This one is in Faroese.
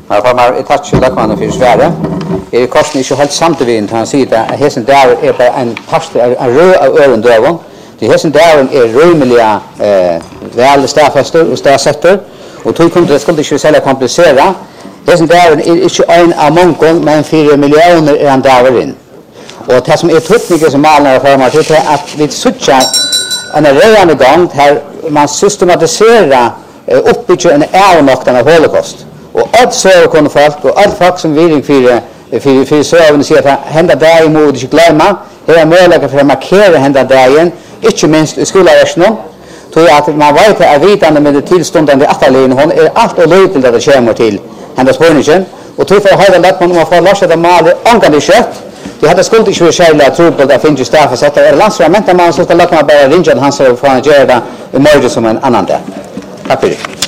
Ja, for meg, jeg tar ikke lakmannen for svære. Jeg er korsen ikke helt samtidig til han sier at hessen der bare en parste, en rød av øren døven. Hessen der røymelig vel stedfester og stedsetter, og tog kunne det skulle ikke selv komplisere. Hessen der ikke en av mange, men 4 millioner han der inn. Og det som tøtninger som malen for meg til at vi sutter en røyende gang her man systematiserer oppbygger en nok av holocaust. Og alt søvende folk, og alt folk som viring for søvende sier at henda dagen må vi ikke glemme, her muligheter for å markere henda dagen, ikke minst i skoleversjonen, tror jeg at man vet at vitande med det tilståndende atterliggen, hun alt og løy til det det kommer til henda spørningen, og tror for å høre lagt man om å få lorset å male angående kjøtt, de hadde skulle ikke være kjærlig trobel at finnes staff og sette, landsformentet man så skal lagt man bare ringe til hans og få han gjøre det i morgen som en annan dag. Takk for det.